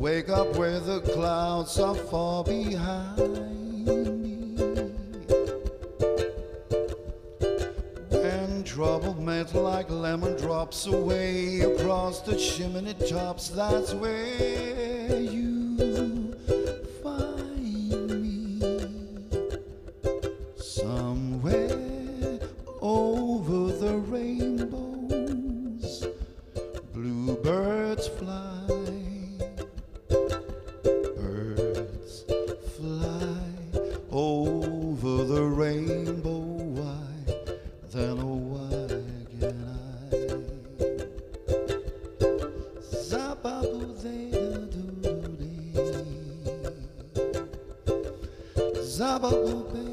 Wake up where the clouds are far behind me. When trouble melt like lemon drops away across the chimney tops, that's where you find me. Somewhere over the rainbows, bluebirds fly. Over the rainbow, why then oh why can I? Zababu they do do dee, zababu.